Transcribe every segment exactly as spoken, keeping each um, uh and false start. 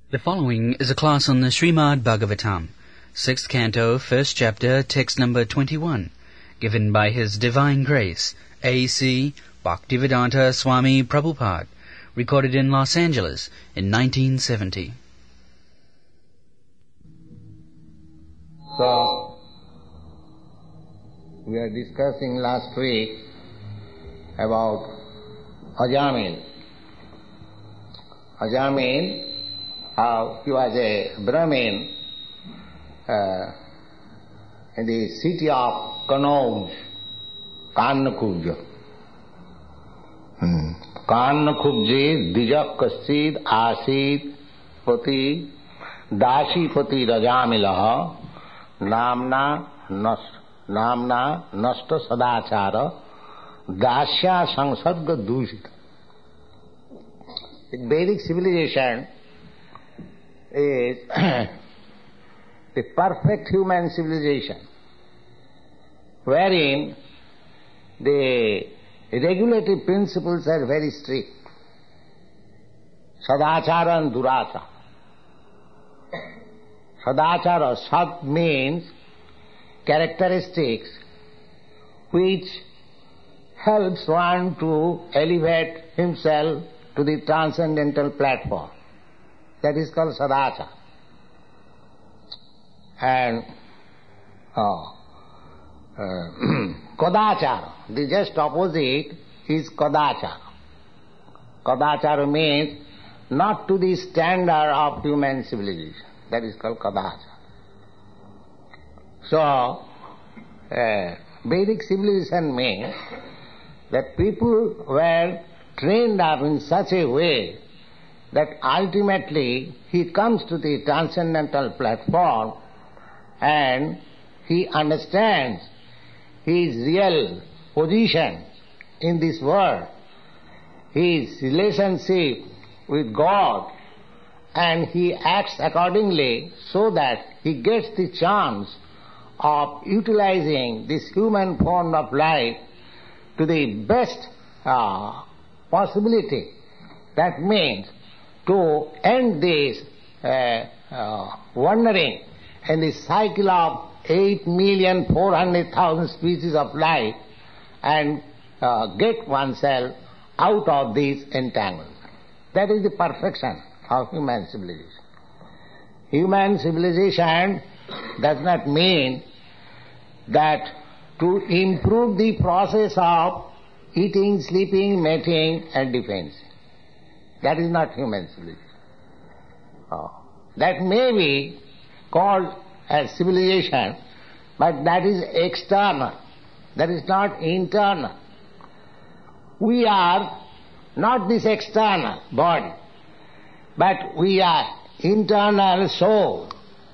The following is a class on the Srimad Bhagavatam, sixth canto, first chapter, text number twenty-one, given by His Divine Grace, A C Bhaktivedanta Swami Prabhupada, recorded in Los Angeles in nineteen seventy. So, we are discussing last week about Ajamin. Ajamin, how he was a Brahmin uh, in the city of Kanauj, Kannakuj. Hmm. Kannakubje dijak kasid asid pati dashi pati rajamilaha namna nas namna nasta sadachara dasya sangsarga dushita. The Vedic civilization is the perfect human civilization, wherein the regulative principles are very strict. Sadachara and Durachara. Sadachara, Sad means characteristics which helps one to elevate himself to the transcendental platform. That is called Sadachara. And oh, uh, Kadachara, the just opposite is Kadachara. Kadachara means not to the standard of human civilization. That is called Kadachara. So, uh, Vedic civilization means that people were trained up in such a way that ultimately he comes to the transcendental platform and he understands his real position in this world, his relationship with God, and he acts accordingly so that he gets the chance of utilizing this human form of life to the best uh, possibility. That means to end this uh, uh, wandering in the cycle of eight million four hundred thousand species of life and uh, get oneself out of this entanglement. That is the perfection of human civilization. Human civilization does not mean that to improve the process of eating, sleeping, mating and defense. That is not human civilization. Oh. That may be called as civilization, but that is external. That is not internal. We are not this external body, but we are internal soul.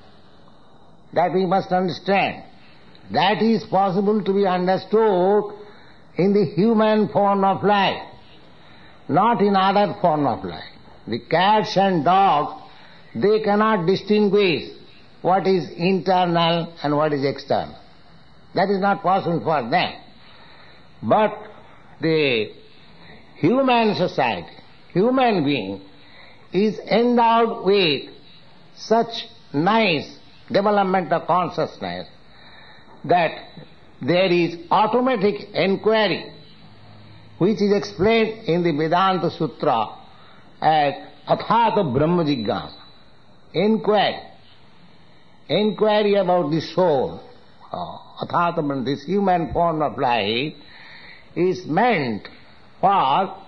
That we must understand. That is possible to be understood in the human form of life, not in other form of life. The cats and dogs, they cannot distinguish what is internal and what is external. That is not possible for them. But the human society, human being, is endowed with such nice development of consciousness that there is automatic enquiry, which is explained in the Vedanta Sutra as Athata Brahma Jigyasa. Inquiry. Inquiry about the soul. Oh, Athata Brahma, this human form of life, is meant for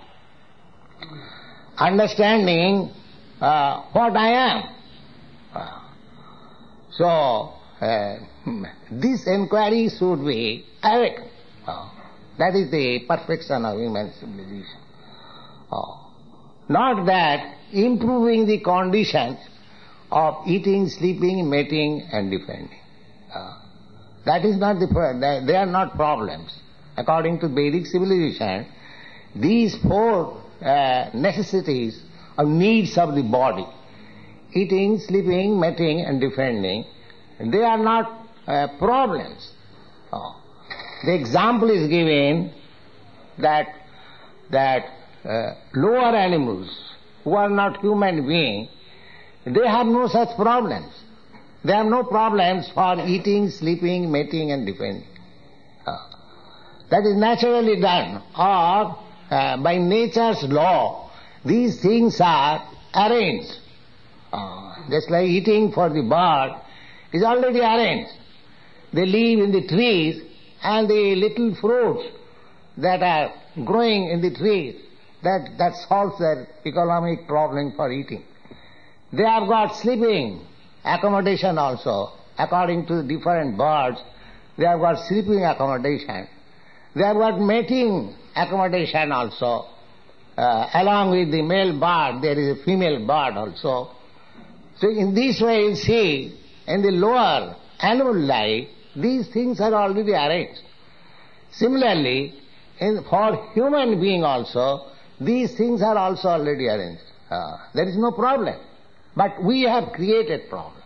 understanding uh, what I am. Uh, so, uh, this inquiry should be awakened. Uh, that is the perfection of human civilization. Uh, not that improving the conditions of eating, sleeping, mating and defending. Uh, that is not the, they are not problems. According to Vedic civilization, these four uh, necessities or needs of the body, eating, sleeping, mating and defending, they are not uh, problems. Oh. The example is given that that uh, lower animals who are not human beings, They have no such problems. They have no problems for eating, sleeping, mating and defending. Uh, that is naturally done, or uh, by nature's law, these things are arranged. Uh, just like eating for the bird is already arranged. They live in the trees, and the little fruits that are growing in the trees, that, that solves their economic problem for eating. They have got sleeping accommodation also. According to different birds, they have got sleeping accommodation. They have got mating accommodation also. Uh, along with the male bird, there is a female bird also. So in this way you see, in the lower animal life, these things are already arranged. Similarly, in, for human being also, these things are also already arranged. Uh, there is no problem. But we have created problem.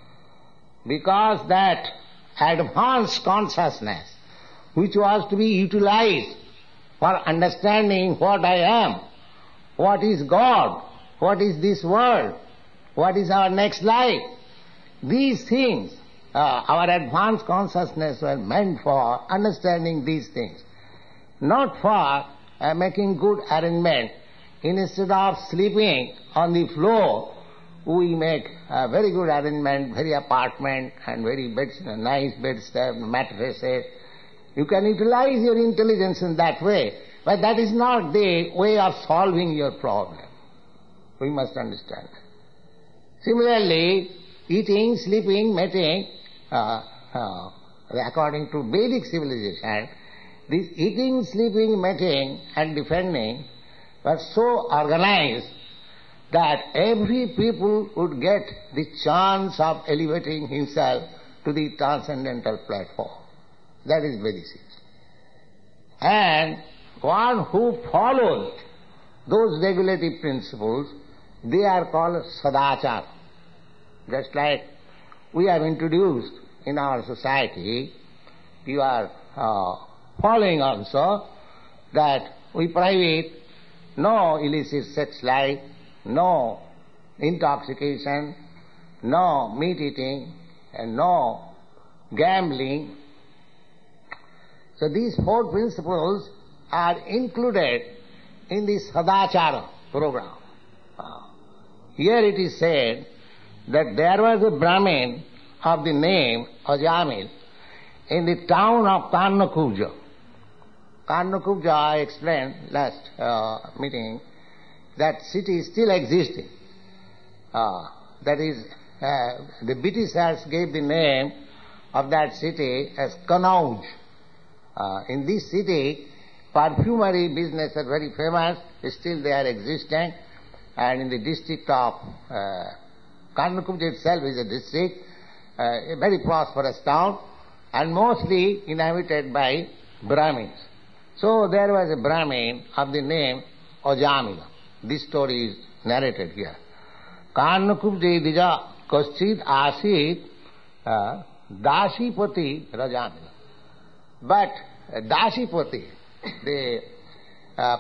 Because that advanced consciousness, which was to be utilized for understanding what I am, what is God, what is this world, what is our next life, these things, uh, our advanced consciousness were meant for understanding these things, not for uh, making good arrangement. Instead of sleeping on the floor, we make a very good arrangement, very apartment and very beds, nice bedstead, mattresses. You can utilize your intelligence in that way, but that is not the way of solving your problem. We must understand. Similarly, eating, sleeping, mating, uh, uh, according to Vedic civilization, this eating, sleeping, mating and defending were so organized that every people would get the chance of elevating himself to the transcendental platform. That is Vedic civilization. And one who follows those regulative principles, they are called sadachara. Just like we have introduced in our society, you are uh, following also that we prohibit no illicit sex life, no intoxication, no meat eating, and no gambling. So these four principles are included in the Sadachara program. Uh, here it is said that there was a Brahmin of the name Ajamil in the town of Karnakubja. Karnakubja, I explained last uh, meeting, that city is still existing. Uh, that is, uh, the Britishers gave the name of that city as Kanauj. Uh, in this city, perfumery business are very famous, still they are existing, and in the district of uh, Karnakubja itself is a district, uh, a very prosperous town, and mostly inhabited by Brahmins. So there was a Brahmin of the name Ajamila. This story is narrated here. Karnakubja dija kaschid asit uh, Dashipati Rajamila. But uh, Dashipati, the uh,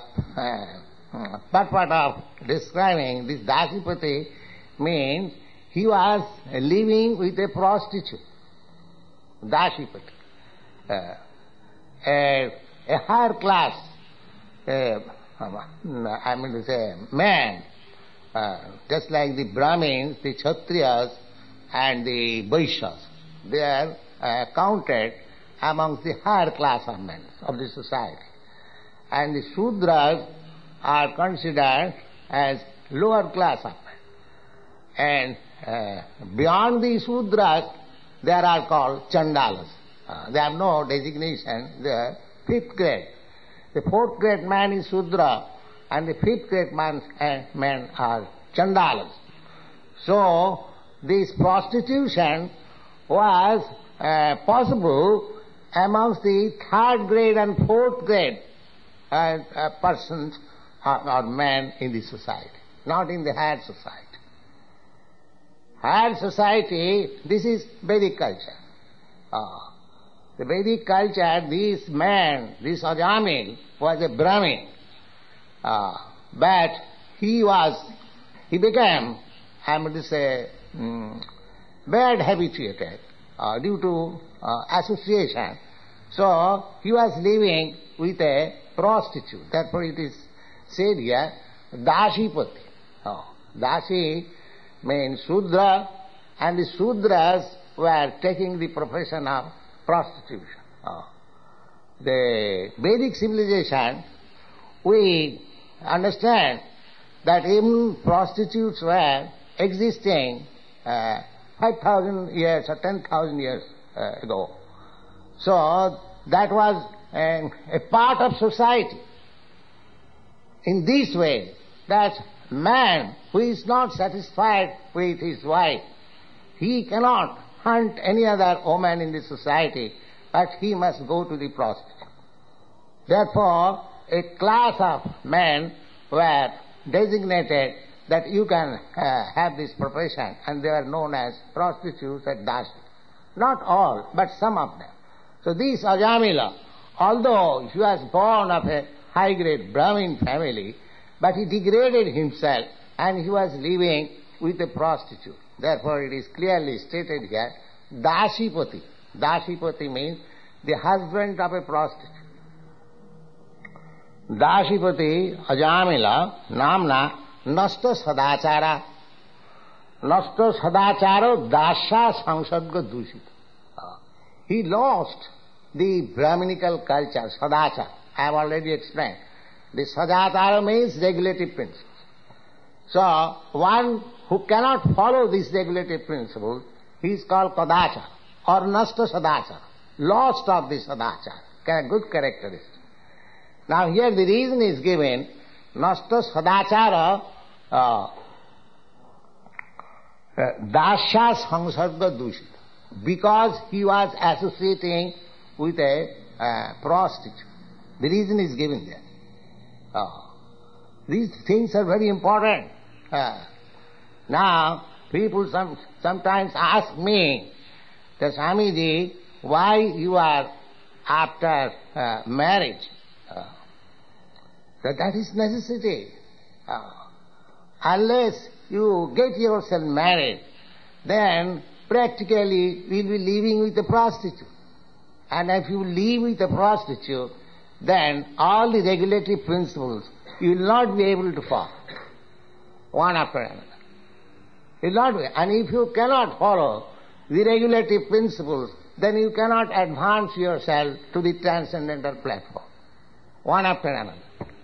uh, purport of describing this Dashipati means he was living with a prostitute. Dashipati. Uh, a, a higher class, uh, I mean to say, man, uh, just like the Brahmins, the Kshatriyas and the Vaishyas, they are uh, counted amongst the higher class of men of the society. And the Shudras are considered as lower class of men. And uh, beyond the Shudras, they are called Chandalas. Uh, they have no designation, they are fifth grade. The fourth grade man is Shudra, and the fifth grade man, uh, men are Chandalas. So, this prostitution was uh, possible amongst the third grade and fourth grade uh, uh, persons or, or men in the society, not in the higher society. Higher society, this is Vedic culture. Uh, the Vedic culture, this man, this Ajamil, was a Brahmin, uh, but he was, he became am this a um, bad habituated uh, due to uh, association. So he was living with a prostitute. Therefore it is said here, Dashipati. Oh, Dashi means Sudra, and the Sudras were taking the profession of prostitution. Oh. The Vedic civilization, we understand that even prostitutes were existing uh, five thousand years or ten thousand years uh, ago. So that was a, a part of society. In this way, that man who is not satisfied with his wife, he cannot hunt any other woman in the society, but he must go to the prostitute. Therefore, a class of men were designated that you can uh, have this profession, and they are known as prostitutes at Dashi. Not all, but some of them. So this Ajamila, although he was born of a high-grade Brahmin family, but he degraded himself and he was living with a prostitute. Therefore it is clearly stated here, Dashipati. Dashipati means the husband of a prostitute. Dashipati Ajamila namna nasta sadachara. Nasta sadacharo dasha sangsarga dushita. He lost the Brahminical culture, sadachara. I have already explained. The sadachara means regulative principles. So, one who cannot follow these regulative principles, he is called kadachara or nasta sadachara, lost of the sadachara, a good characteristic. Now here the reason is given, nasta sadachara uh, dasha sangsarga dushita, because he was associating with a uh, prostitute. The reason is given there. Uh, these things are very important. Uh, now, people some, sometimes ask me, that Swamiji, why you are after uh, marriage? Uh, that, that is necessity. Uh, unless you get yourself married, then practically you will be living with a prostitute. And if you live with a prostitute, then all the regulatory principles you will not be able to follow, one after another. You will not be. And if you cannot follow the regulatory principles, then you cannot advance yourself to the transcendental platform, one after another.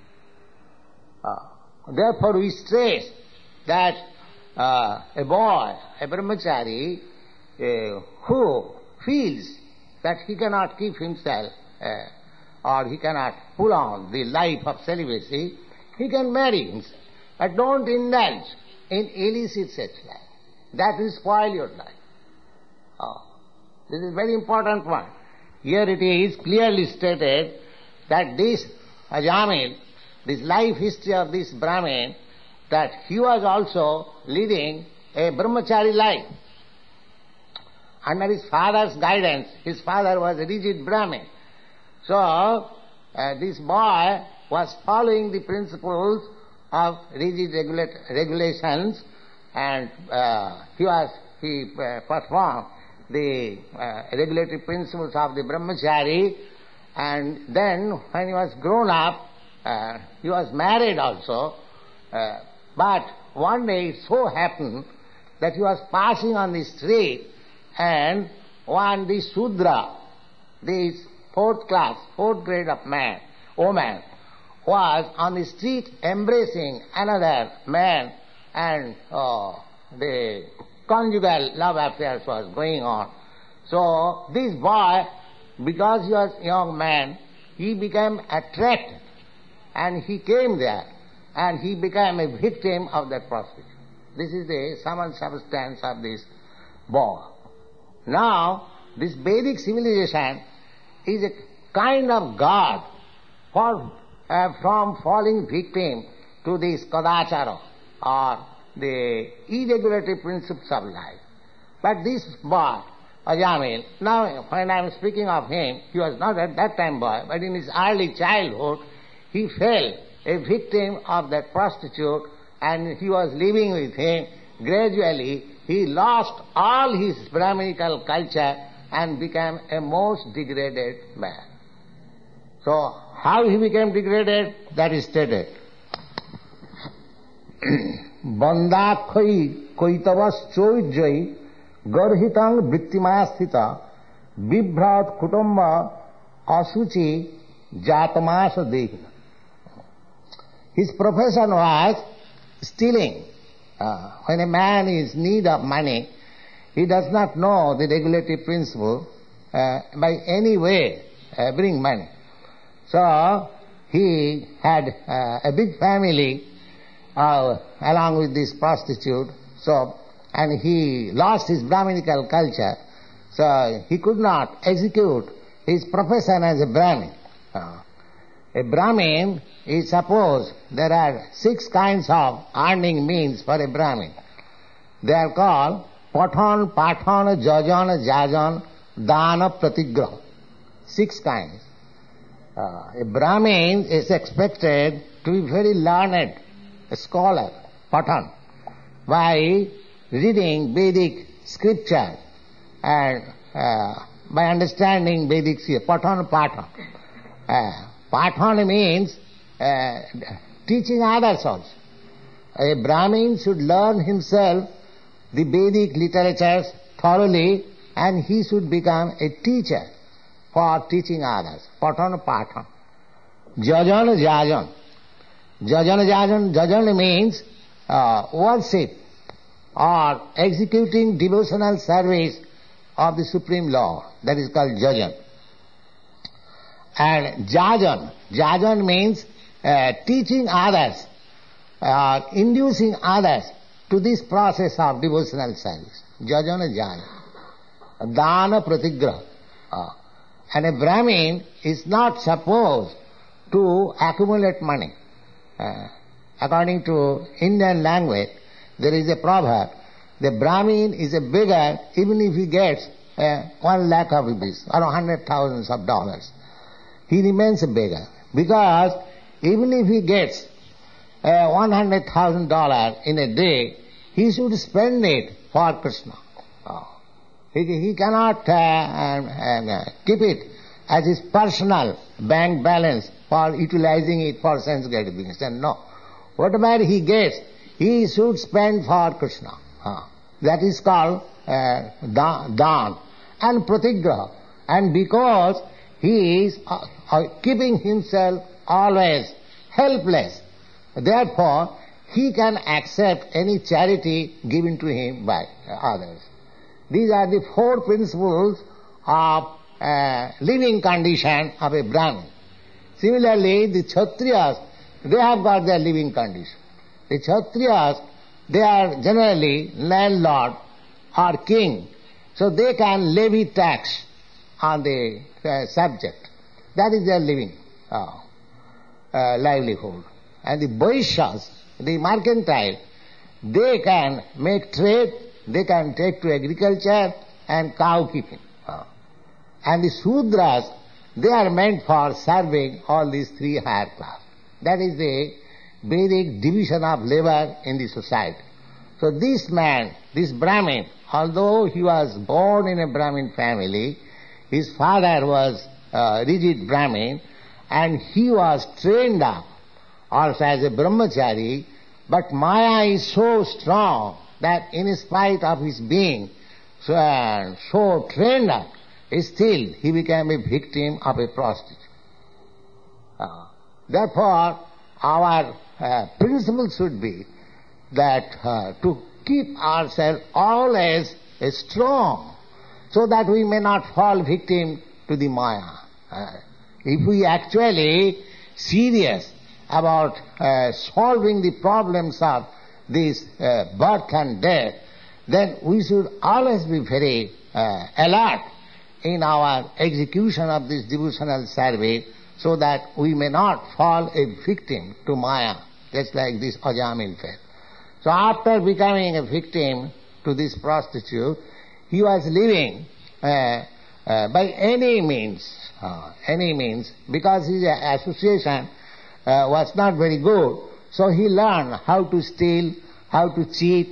Uh, therefore we stress that uh, a boy, a brahmachari, uh, who feels that he cannot keep himself uh, or he cannot pull on the life of celibacy, he can marry himself. But don't indulge in illicit sex life. That will spoil your life. Oh, this is a very important one. Here it is clearly stated that this Ajamil, this life history of this Brahmin, that he was also leading a brahmachari life. Under his father's guidance, his father was a rigid Brahmin. So, uh, this boy was following the principles of rigid regula- regulations, and uh, he was he uh, performed the uh, regulatory principles of the brahmachari, and then when he was grown up, uh, he was married also, uh, but one day it so happened that he was passing on the street, and one, the Sudra, this fourth class, fourth grade of man, woman, was on the street embracing another man, and uh, the conjugal love affairs was going on. So this boy, because he was a young man, he became attracted, and he came there, and he became a victim of that prostitution. This is the sum and substance of this boy. Now, this Vedic civilization is a kind of guard for, uh, from falling victim to this kadachara or the irregulatory principles of life. But this boy, Ajamil, now when I am speaking of him, he was not at that time boy, but in his early childhood, he fell a victim of that prostitute, and he was living with him gradually he lost all his Brahminical culture and became a most degraded man. So, how he became degraded, that is stated. Bandhakhoi koitavas choijai garhitang vrittimastita vibhrat kutumba asuchi jatamasa dehina. His profession was stealing. Uh, when a man is in need of money, he does not know the regulative principle uh, by any way uh, bring money. So he had uh, a big family uh, along with this prostitute. So and he lost his Brahminical culture. So he could not execute his profession as a Brahmin. Uh, a Brahmin is, suppose there are six kinds of earning means for a Brahmin. They are called Pathan, Pathan, Jajan, Jajan, Dana, Pratigraha. Six kinds. Uh, a Brahmin is expected to be very learned, a scholar, Pathan, by reading Vedic scripture and uh, by understanding Vedic scripture. Pathan, Pathan. Uh, Pathan means uh, teaching others also. A Brahmin should learn himself the Vedic literatures thoroughly and he should become a teacher for teaching others. Pathan, Pathan. Jajan, Jajan. Jajan, Jajan. Jajan means uh, worship or executing devotional service of the Supreme Lord. That is called Jajan. And Jajan. Jajan means uh, teaching others, uh, inducing others to this process of devotional service. Jajana Jana. Dana Pratigraha. Uh, and a Brahmin is not supposed to accumulate money. Uh, according to Indian language, there is a proverb, the Brahmin is a beggar even if he gets uh, one lakh of rupees or a hundred thousands of dollars. He remains a beggar. Because even if he gets uh, one hundred thousand dollars in a day, he should spend it for Krishna. Oh. He, he cannot uh, uh, uh, keep it as his personal bank balance for utilizing it for sense gratification. No. Whatever he gets, he should spend for Krishna. Oh. That is called uh, dan and pratigraha. And because he is uh, uh, keeping himself always helpless, therefore he can accept any charity given to him by others. These are the four principles of uh, living condition of a Brahmin. Similarly, the Kshatriyas, they have got their living condition. The Kshatriyas, they are generally landlord or king, so they can levy tax on the uh, subject. That is their living uh, uh, livelihood. And the Vaishyas, the mercantile, they can make trade, they can take to agriculture and cow keeping. Uh, and the Sudras, they are meant for serving all these three higher classes. That is the Vedic division of labor in the society. So this man, this Brahmin, although he was born in a Brahmin family, his father was a rigid Brahmin and he was trained up also as a brahmachari, but Maya is so strong that in spite of his being so, uh, so trained up, still he became a victim of a prostitute. Uh, therefore, our uh, principle should be that uh, to keep ourselves always uh, strong so that we may not fall victim to the Maya. Uh, if we actually serious about uh, solving the problems of this uh, birth and death, then we should always be very uh, alert in our execution of this devotional service so that we may not fall a victim to Maya, just like this Ajamin fell. So after becoming a victim to this prostitute, he was living uh, uh, by any means, uh, any means, because his association uh, was not very good. So he learned how to steal, how to cheat,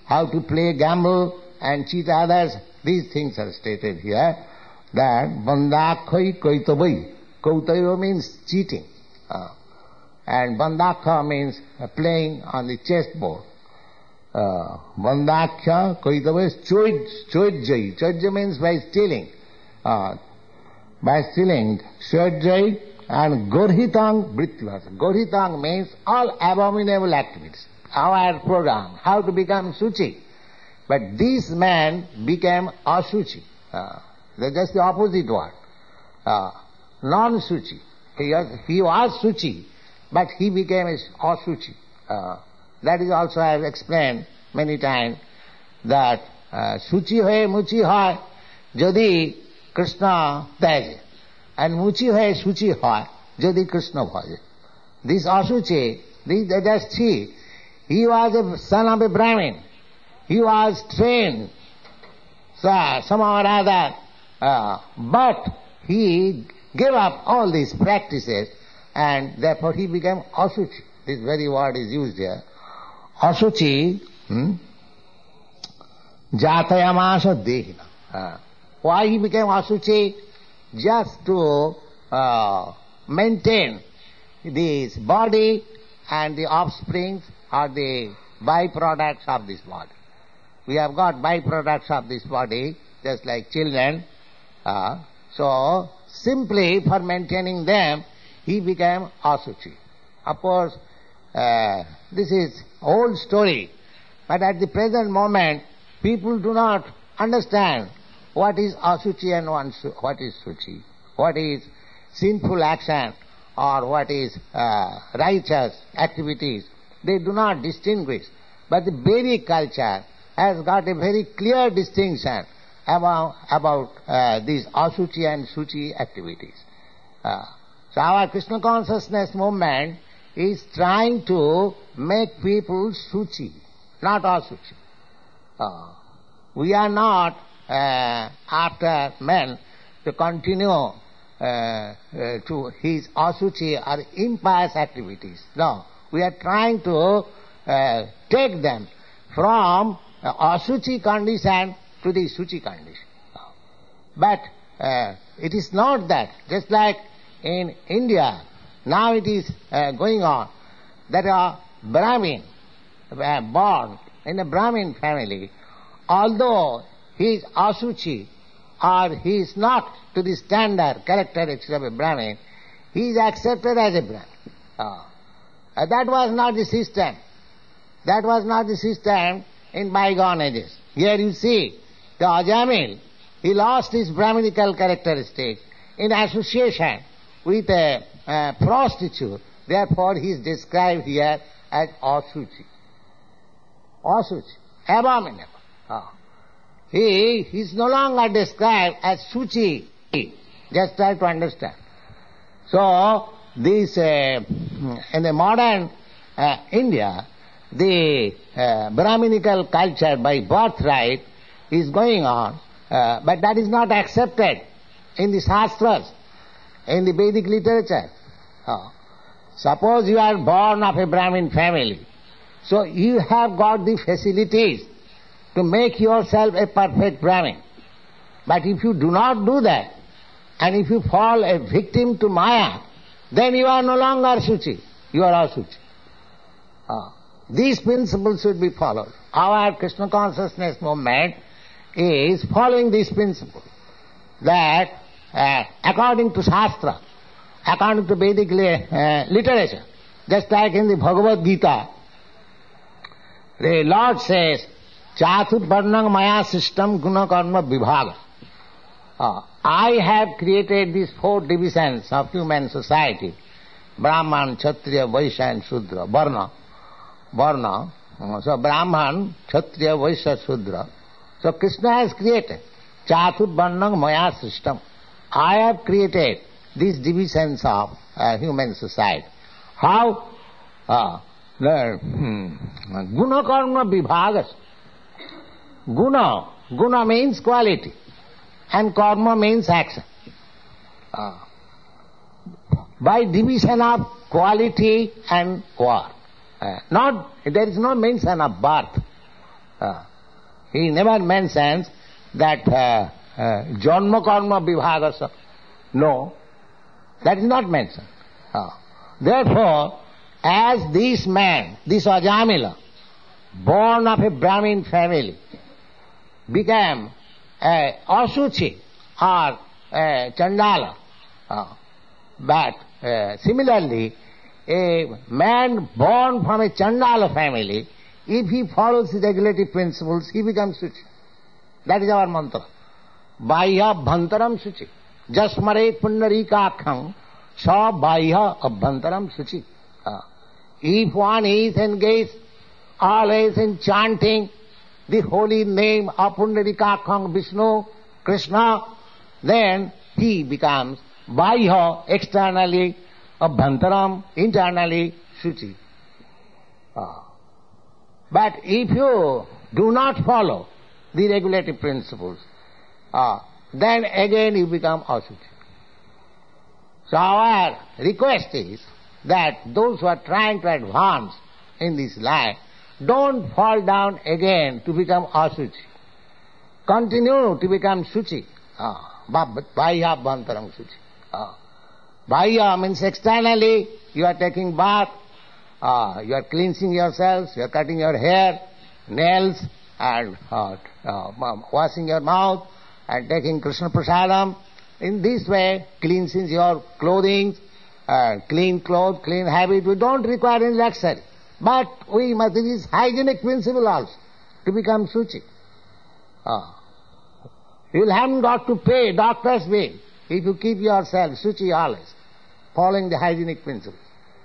how to play gamble and cheat others. These things are stated here. That bandhakhoi kaitabai. Kaitava means cheating. Uh, and bandhakha means uh, playing on the chessboard. Uh, bandhakhya kaitava is choidjai. Choidjai means by stealing. Uh, by stealing. Choidjai and gorhitang britvas. Gorhitang means all abominable activities. Our program, how to become suchi. But this man became asuchi. Uh, that's just the opposite word. Uh, non-suchi. He was, he was suchi, but he became asuchi. Uh, that is also I have explained many times that uh, suchi hoye muchi hoy jodi Krishna teje, and muchi hoye suchi hoy jodi Krishna bhaje. This asuchi, this, just see, he was a son of a Brahmin. He was trained so, somehow or other, uh, but he gave up all these practices and therefore he became asuchi. This very word is used here. Asuchi, hmm? Jatayamasa dehina. Uh, why he became asuchi? Just to uh, maintain this body and the offspring or the byproducts of this body. We have got byproducts of this body, just like children. Uh, so, simply for maintaining them, he became asuchi. Of course, uh, this is old story, but at the present moment, people do not understand what is asuchi and what is suchi, what is sinful action or what is uh, righteous activities. They do not distinguish. But the Vedic culture has got a very clear distinction about, about uh, these asuchi and suchi activities. Uh, so our Krishna consciousness movement is trying to make people suchi, not asuchi. Uh, we are not uh, after men to continue uh, uh, to his asuchi or impious activities. No, we are trying to uh, take them from uh, asuchi condition to the suchi condition. But uh, it is not that. Just like in India, now it is uh, going on that a Brahmin uh, born in a Brahmin family, although he is asuchi or he is not to the standard characteristics of a Brahmin, he is accepted as a Brahmin. Uh, uh, that was not the system. That was not the system in bygone ages. Here you see, the Ajamil, he lost his Brahminical characteristics in association with a uh, prostitute. Therefore he is described here as asuchi. Asuchi, abominable. Oh. He is no longer described as suchi. Just try to understand. So, this, uh, in the modern uh, India, the uh, Brahminical culture by birthright is going on, uh, but that is not accepted in the Shastras, in the Vedic literature. Oh. Suppose you are born of a Brahmin family, so you have got the facilities to make yourself a perfect Brahmin. But if you do not do that, and if you fall a victim to Maya, then you are no longer Suchi, you are Asuchi. Ah. These principles should be followed. Our Krishna consciousness movement is following this principle, that uh, according to Shastra, according to Vedic uh, literature, just like in the Bhagavad Gita, the Lord says, Chatur Varnang Maya System Guna Karma Vibhaga. Uh, I have created these four divisions of human society, Brahman, Kshatriya, Vaishya and Shudra, Varna. Varna. Uh, so Brahman, Kshatriya, Vaishya, Shudra. So Krishna has created Chatur Varnang Maya System. I have created these divisions of uh, human society. How? Uh, the hmm, Guna Karma Vibhagas. Guna. Guna means quality. And karma means action. Uh, by division of quality and work. Uh, not, there is no mention of birth. Uh, he never mentions that uh, uh, janma karma vibhagasa. No, that is not mentioned. Uh, therefore, as this man, this Ajamila, born of a Brahmin family, became a Asuchi or a Chandala, uh, but uh, similarly, a man born from a Chandala family, if he follows the regulative principles, he becomes Suchi. That is our mantra. Bahya bhantaram Suchi. Jasmare pundarikakham sa bahya abhantaram Suchi. Uh, if one is engaged always in chanting the holy name of Pundarikakham Vishnu, Krishna, then he becomes bahya, externally abhantaram, internally Suchi. Uh, but if you do not follow the regulative principles, uh, then again you become Asuchi. So our request is that those who are trying to advance in this life, don't fall down again to become Asuchi. Continue to become Suchi. Ah, Bahya Bhantaram Suchi. Ah. Bahya means externally you are taking bath, ah, you are cleansing yourselves, you are cutting your hair, nails, and uh, uh, washing your mouth, and taking Krishna Prasadam. In this way, cleansing your clothing, uh, clean clothes, clean habit. We don't require any luxury. But we must, it is hygienic principle also, to become Suchi. Ah. You haven't got to pay doctor's bill if you keep yourself Suchi always, following the hygienic principles.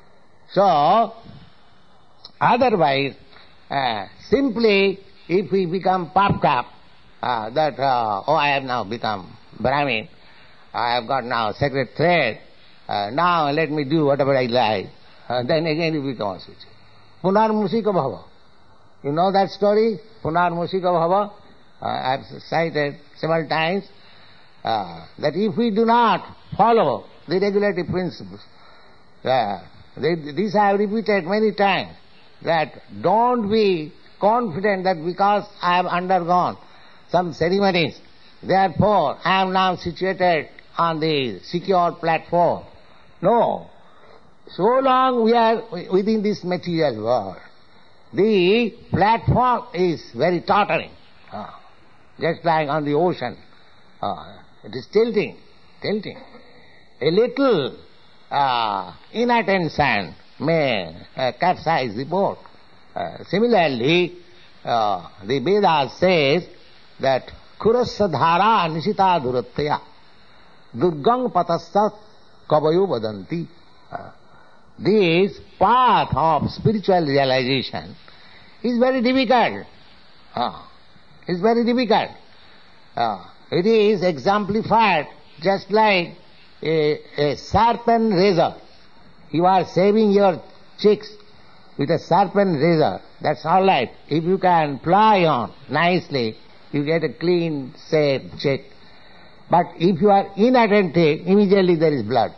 So, otherwise, uh, simply if we become puffed up, uh, that, uh, oh, I have now become Brahmin, I have got now sacred thread, uh, now let me do whatever I like, uh, then again you become Suchi. Punar Musika Bhava. You know that story? Punar Musika Bhava? Uh, I have cited several times uh, that if we do not follow the regulative principles, uh, they, this I have repeated many times, that don't be confident that because I have undergone some ceremonies, therefore I am now situated on the secure platform. No. So long we are within this material world, the platform is very tottering, uh, just like on the ocean. Uh, it is tilting, tilting. A little uh, inattention may uh, capsize the boat. Uh, similarly, uh, the Vedas says that Kurasya dhara nishita duratya durgang patasat kavayo vadanti. Uh, This path of spiritual realization is very difficult. Uh, is very difficult. Uh, it is exemplified just like a, a sharpened razor. You are shaving your cheeks with a sharpened razor. That's all right. If you can ply on nicely, you get a clean, shaved cheek. But if you are inattentive, immediately there is blood.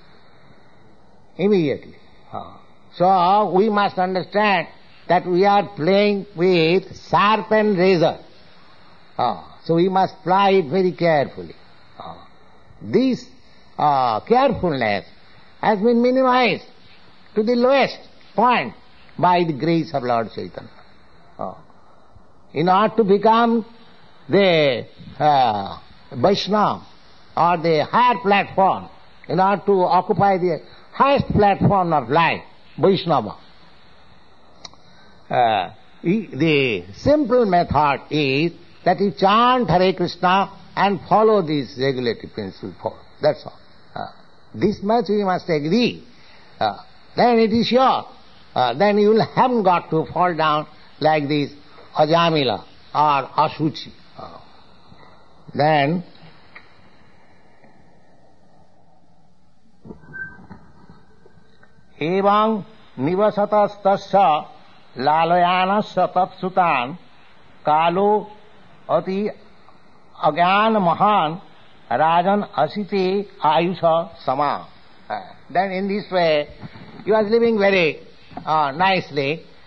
Immediately. Uh, so we must understand that we are playing with sharpened razor. Uh, so we must ply it very carefully. Uh, this uh, carefulness has been minimized to the lowest point by the grace of Lord Chaitanya. Uh, in order to become the uh, Vaishnava or the higher platform, in order to occupy the highest platform of life, Vaishnava, uh, the simple method is that you chant Hare Krishna and follow these regulative principles. That's all. Uh, this much we must agree. Uh, then it is sure. Uh, then you will haven't got to fall down like this Ajamila or Asuchi. Uh, then एवं निवसतस्तस्य लालयानस्य तत्सुतान् कालो अति अज्ञान महान राजन असिते आयुष समा. Then in this way you are living very uh, nicely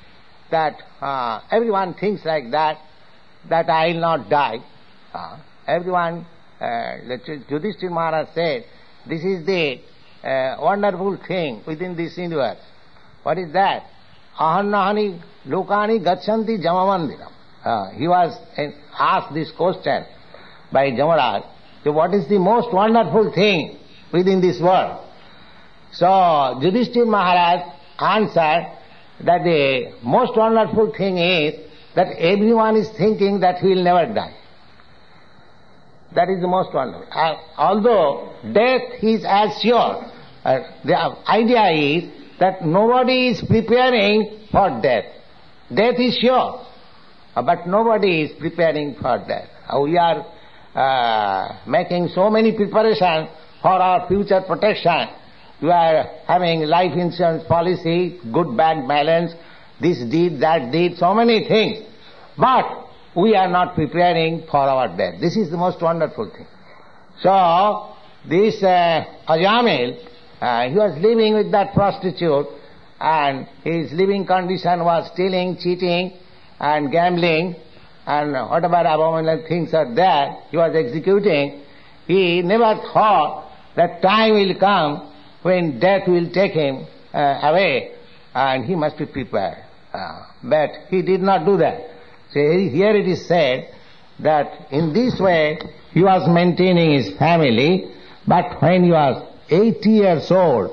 that uh, everyone thinks like that, that I will not die. Uh, everyone, uh, Yudhishthira Maharaj said, this is the uh, wonderful thing within this universe. What is that? Ahannahani lokani gachanti jamamandiram. Uh, he was uh, asked this question by Jamaraj. So what is the most wonderful thing within this world? So Yudhishthira Maharaj answered that the most wonderful thing is that everyone is thinking that he will never die. That is the most wonderful. Uh, although death is as sure, uh, the idea is that nobody is preparing for death. Death is sure, uh, but nobody is preparing for death. Uh, we are uh, making so many preparations for our future protection. We are having life insurance policy, good bank balance, this deed, that deed, so many things. But we are not preparing for our death. This is the most wonderful thing. So, this uh, Ajamil, uh, he was living with that prostitute, and his living condition was stealing, cheating, and gambling, and whatever abominable things are there, he was executing. He never thought that time will come when death will take him uh, away, and he must be prepared. Uh, but he did not do that. So here it is said that in this way he was maintaining his family, but when he was eighty years old,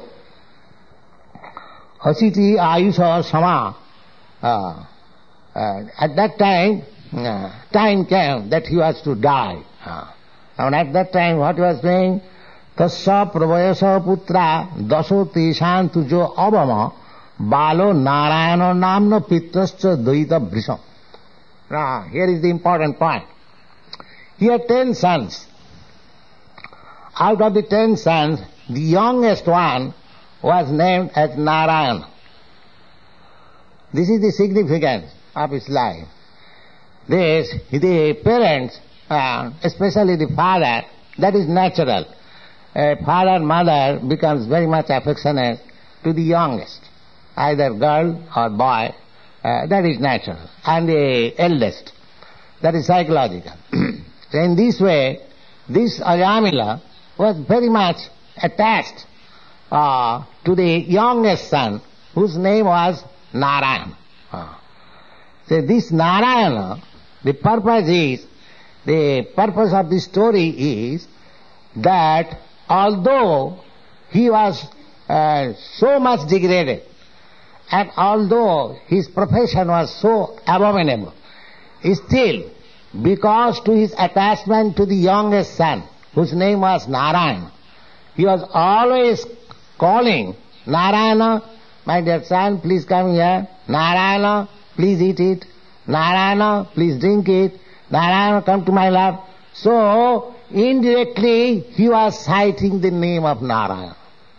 Asiti Ayusha Sama, uh, uh, at that time, uh, time came that he was to die. Uh, and at that time what he was saying, Tasya pravayasa putra daso teshan tujo abama balo narayana namna pitrascha dvaita bhrisham. Now, here is the important point. He had ten sons. Out of the ten sons, the youngest one was named as Narayana. This is the significance of his life. This, the parents, uh, especially the father, that is natural. A father and mother becomes very much affectionate to the youngest, either girl or boy. Uh, that is natural. And the eldest, that is psychological. So in this way, this Ajamila was very much attached uh, to the youngest son, whose name was Narayana. Uh. So this Narayana, the purpose is, the purpose of this story is that although he was uh, so much degraded, and although his profession was so abominable, still, because to his attachment to the youngest son, whose name was Narayana, he was always calling, Narayana, my dear son, please come here. Narayana, please eat it. Narayana, please drink it. Narayana, come to my love. So, indirectly, he was citing the name of Narayana.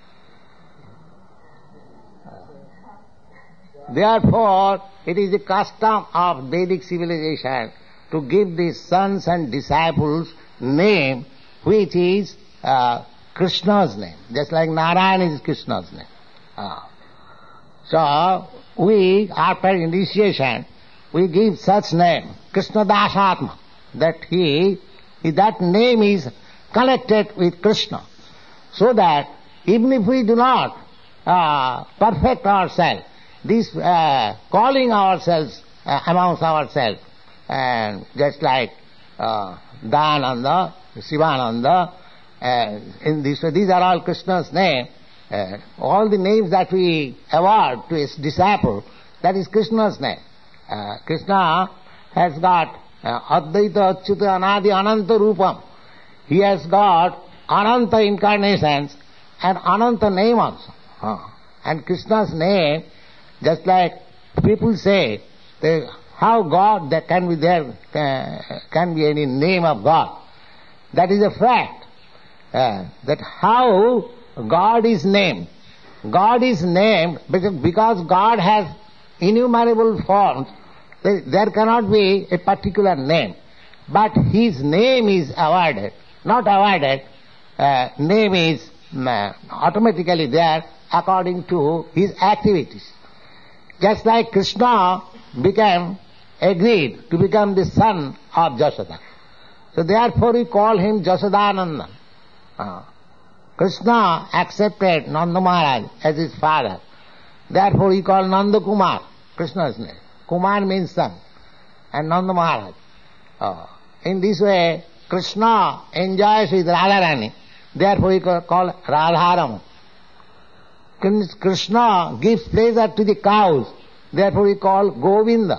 Therefore, it is the custom of Vedic civilization to give the sons and disciples name which is uh, Krishna's name, just like Narayana is Krishna's name. Uh. So, we, after initiation, we give such name, Krishna Dasatma, that he, that name is connected with Krishna, so that even if we do not uh, perfect ourselves, this uh, calling ourselves uh, amongst ourselves, and just like uh, Dayananda, Sivananda, uh, in this, these are all Krishna's name. Uh, all the names that we award to his disciple, that is Krishna's name. Uh, Krishna has got uh, Advaita, Achyuta, Anadi, Ananta Rupam. He has got Ananta incarnations and Ananta name also. Uh, and Krishna's name, just like people say, they, how God there can be there uh, can be any name of God. That is a fact. Uh, that how God is named. God is named because God has innumerable forms. There cannot be a particular name. But His name is awarded. Not awarded. Uh, name is uh, automatically there according to His activities. Just like Krishna became, agreed to become the son of Jashoda. So therefore we call him Jashodanandan. Uh, Krishna accepted Nanda Maharaj as his father. Therefore he called Nanda Kumar, Krishna's name. Kumar means son. And Nanda Maharaj. Uh, in this way, Krishna enjoys with Radharani. Therefore he called Radharam. Krishna gives pleasure to the cows. Therefore he called Govinda.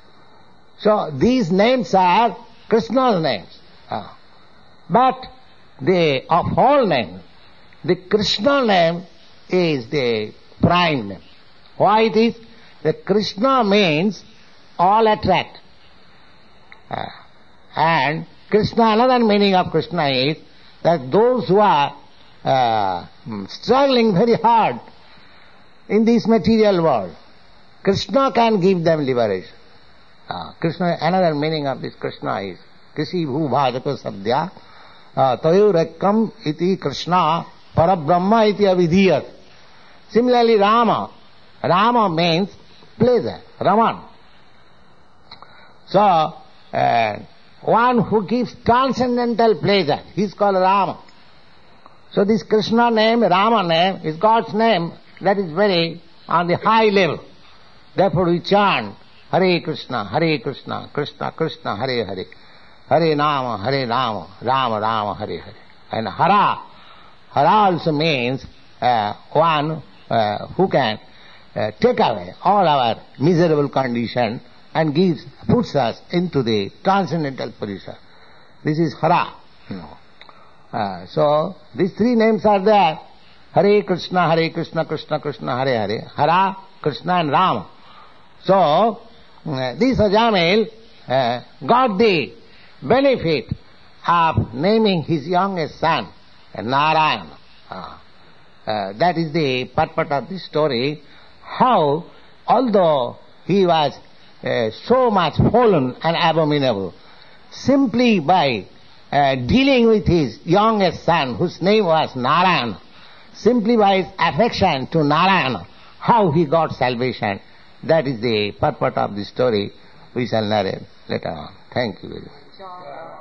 So these names are Krishna's names. Uh, but the of all names, the Krishna name is the prime name. Why it is? The Krishna means all attract. Uh, and Krishna, another meaning of Krishna is that those who are uh, struggling very hard in this material world, Krishna can give them liberation. Uh, Krishna, another meaning of this Krishna is Krisi bhu bhajaka sabdya tayorekam iti Krishna parabrahma iti avidhiyat. Similarly, Rama. Rama means pleasure, Raman. So, uh, one who gives transcendental pleasure, he is called Rama. So this Krishna name, Rama name, is God's name that is very on the high level. Therefore we chant Hare Krishna, Hare Krishna, Krishna Krishna, Hare Hare, Hare Rama, Hare Rama, Rama Rama, Hare Hare. And Hara, Hara also means uh, one uh, who can uh, take away all our miserable condition and gives, puts us into the transcendental position. This is Hara. You know. uh, so these three names are there. Hare Krishna, Hare Krishna, Krishna Krishna, Hare Hare, Hara, Krishna and Rama. So, uh, this Ajamil uh, got the benefit of naming his youngest son Narayana. Uh, uh, that is the purport of the story, how although he was uh, so much fallen and abominable, simply by uh, dealing with his youngest son, whose name was Narayana, simply by his affection to Narayana, how he got salvation. That is the purport of the story. We shall narrate later on. Thank you very much.